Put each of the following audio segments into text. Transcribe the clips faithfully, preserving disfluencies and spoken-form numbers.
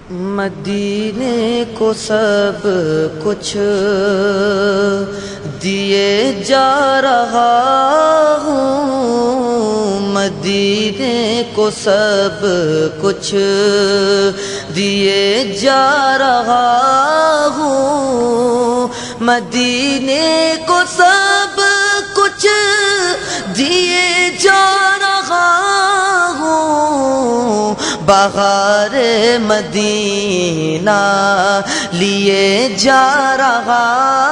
مدینے کو سب کچھ دیے جا رہا ہوں، مدینے کو سب کچھ دیے جا رہا ہوں، مدینے کو سب کچھ دیے جا رہا ہوں، بہار مدینہ لیے جا رہا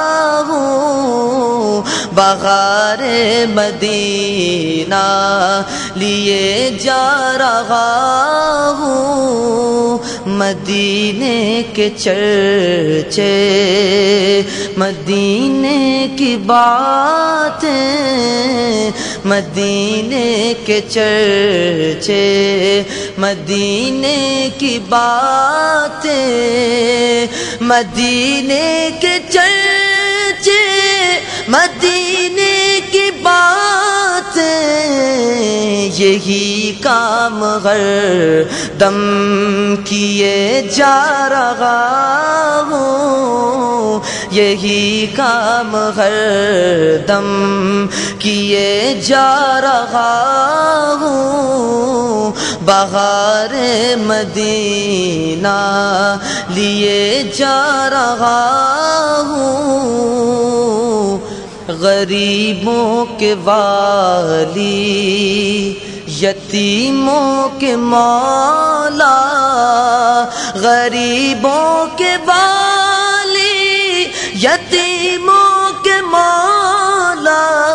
ہوں، بہار مدینہ لیے جا رہا ہوں، مدینے کے چرچے مدینے کی باتیں، مدینے کے چرچے مدینے کی باتیں، مدینے کے چرچے مدینے کی باتیں، یہی کام ہر دم کیے جا رہا ہوں، یہی کام ہر دم کیے جا رہا ہوں، بہار مدینہ لیے جا رہا ہوں، غریبوں کے والی یتیموں کے مولا، غریبوں کے والی یتیموں کے مولا،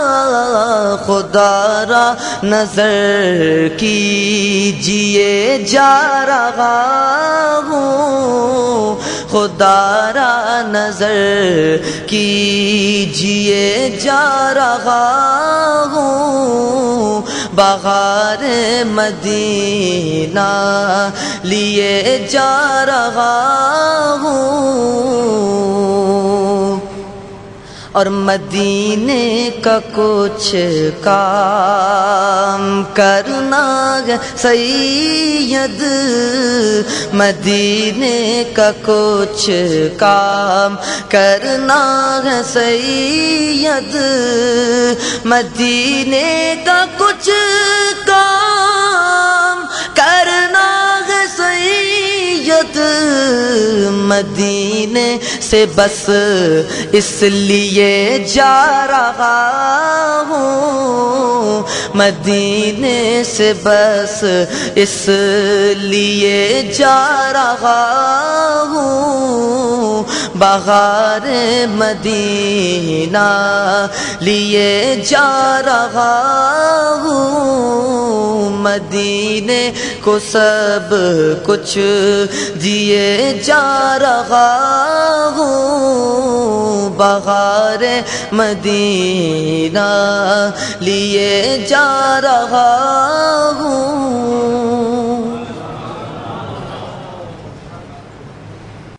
خدا را نظر کیجیے جا رہا ہوں، خدا را نظر کیجیے جا رہا ہوں، بہار مدینہ لیے جا رہا ہوں، اور مدینے کا کچھ کام کرنا ہے سید، مدینے کا کچھ کام کرنا ہے سید، مدینے کا کچھ کام کرنا ہے سید، مدینے سے بس اس لیے جا رہا ہوں، مدینے سے بس اس لیے جا رہا ہوں، بہار مدینہ لیے جا رہا ہوں، مدینے کو سب کچھ دیے جا رہا ہوں، بہار مدینہ لیے جا رہا